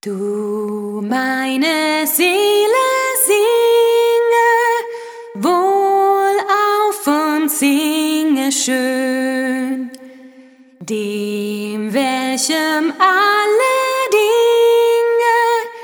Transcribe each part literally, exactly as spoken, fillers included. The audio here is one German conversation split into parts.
Du, meine Seele, singe wohlauf und singe schön, dem welchem alle Dinge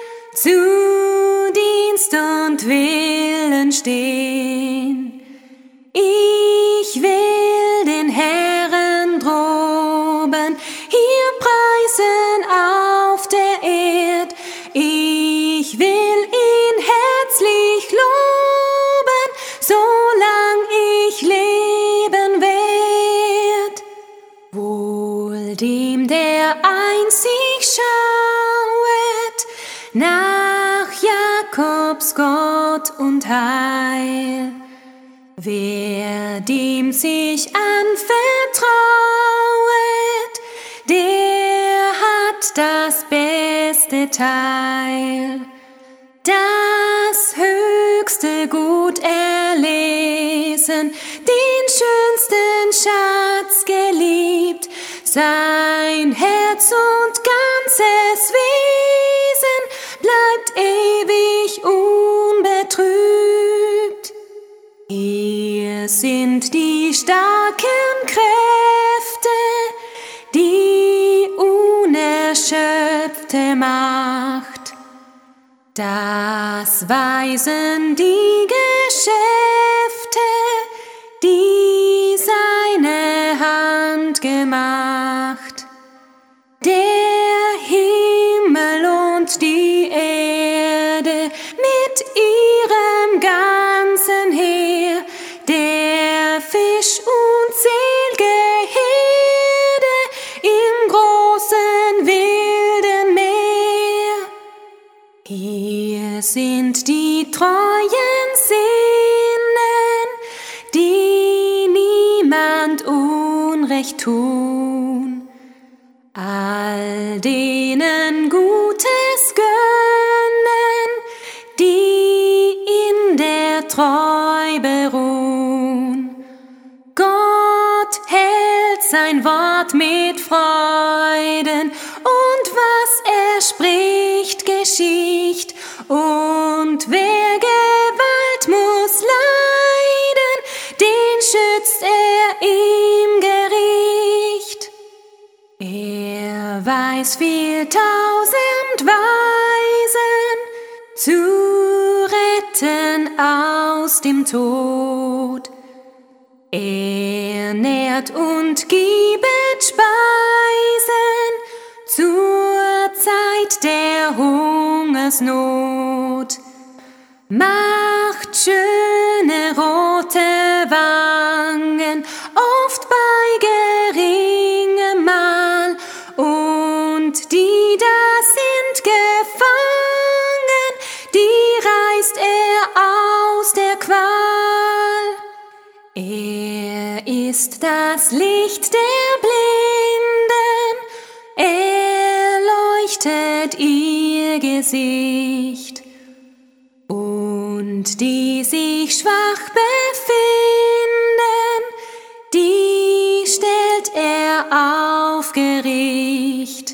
zu Dienst und Willen stehen. Ich will den Herren droben hier preisen auf der Erd. Ich will ihn herzlich loben, solang ich leben werd. Wohl dem, der einzig schauet nach Jakobs Gott und Heil. Wer dem sich anvertrauet, der hat das beste Teil. Das höchste Gut erlesen, den schönsten Schatz geliebt, sein Herz und ganzes Wesen bleibt ewig unbetrübt. Hier sind die starken Kräfte, die unerschöpfte Macht. Das weisen die Geschäfte, die seine Hand gemacht. Der Himmel und die Erde mit ihrem ganzen Heer, der Fisch unzählge Herde im großen wilden Meer. Hier sind die treuen Sinnen, die niemand Unrecht tun, all denen Gutes gönnen, die in der Treu beruhen. Gott hält sein Wort mit Freuden, und was er spricht, geschieht. Und wer Gewalt muss leiden, den schützt er im Gericht. Er weiß viel tausend Weisen zu retten aus dem Tod. Er nährt und gibet Speisen zur Zeit der Hungersnot, macht schöne rote Wangen, oft bei geringem Mahl, und die da sind gefangen, die reißt er aus der Qual. Er ist das Licht der Blinden, er leuchtet ihr Gesicht, und die sich schwach befinden, die stellt er auf Gericht.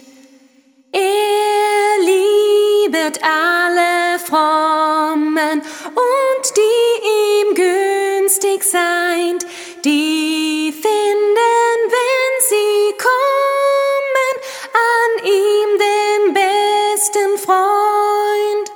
Er liebet alle Frommen und die ihm günstig seind, die finden, wenn sie kommen, an ihm den besten Freund.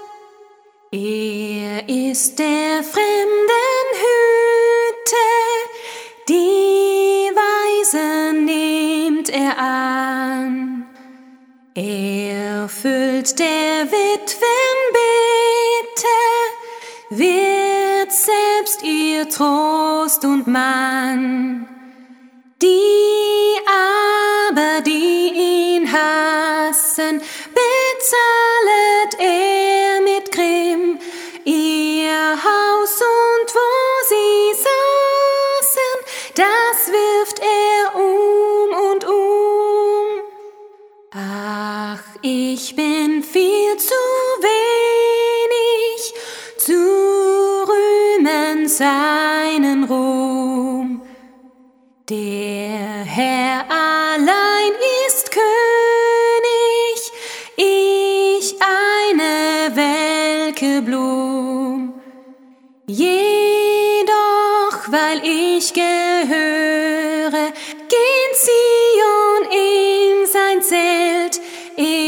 Er ist der fremden Hüte, die Weisen nimmt er an. Er füllt der Witwen Bitte, wird selbst ihr Trost und Mann. Die aber, die ihn hassen, bezahlet er mit Grimm. Ihr Haus und wo sie saßen, das wirft er um und um. Ach, ich bin viel zu wenig, zu rühmen seinen Ruhm. Der Herr allein ist König, ich welke Blum. Jedoch, weil ich gehöre, gen Zion in sein Zelt,